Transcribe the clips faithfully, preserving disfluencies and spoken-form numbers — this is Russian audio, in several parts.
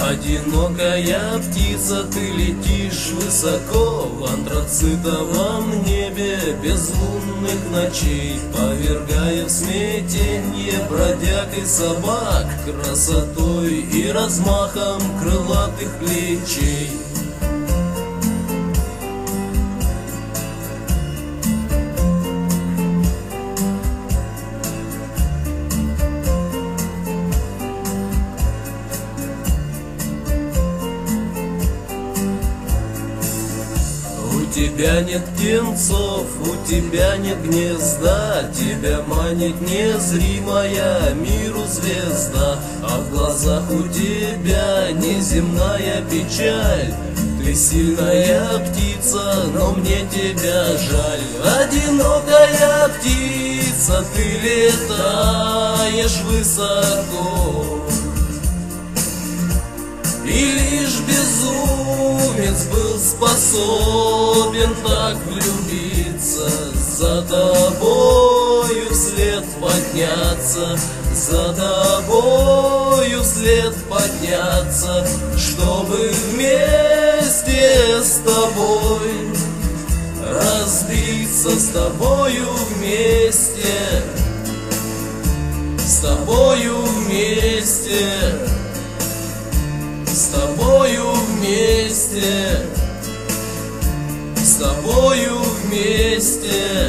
Одинокая птица, ты летишь высоко в антрацитовом небе безлунных ночей, повергая в смятенье бродяг и собак красотой и размахом крылатых плечей. У тебя нет птенцов, у тебя нет гнезда, тебя манит незримая миру звезда, а в глазах у тебя неземная печаль. Ты сильная птица, но мне тебя жаль. Одинокая птица, ты летаешь высоко, и лишь безумец был способен так влюбиться, за тобою вслед подняться, за тобою вслед подняться, чтобы вместе с тобой разбиться, с тобою вместе, с тобою вместе, с тобою вместе, с тобою вместе.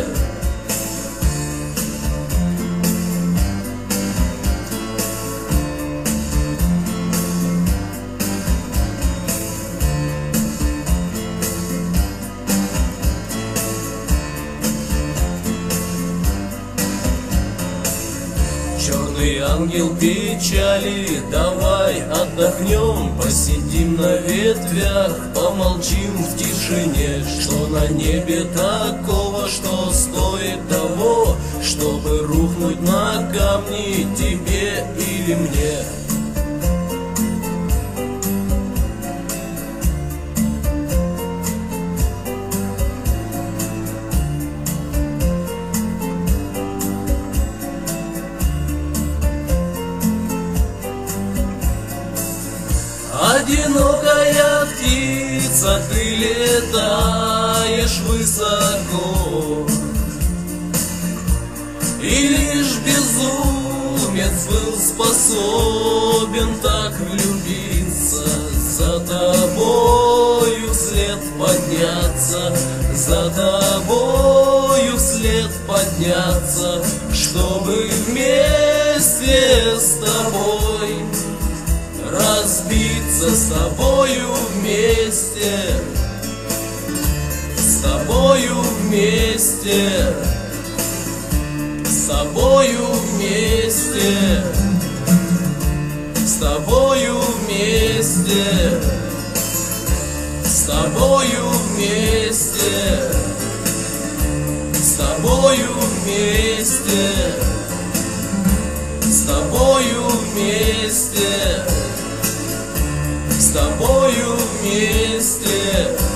Черный ангел печали, давай отдохнем, посидим на ветвях, помолчим в тишине. Что на небе такого, что стоит того, чтобы рухнуть на камни тебе или мне? Одинокая птица, ты летаешь высоко, и лишь безумец был способен так влюбиться, за тобою вслед подняться, за тобою вслед подняться, чтобы вместе с тобой разбиться, с тобою вместе, с тобою вместе, с тобою вместе, с тобою вместе, с тобою вместе, с тобою вместе, с тобою вместе, с тобою вместе.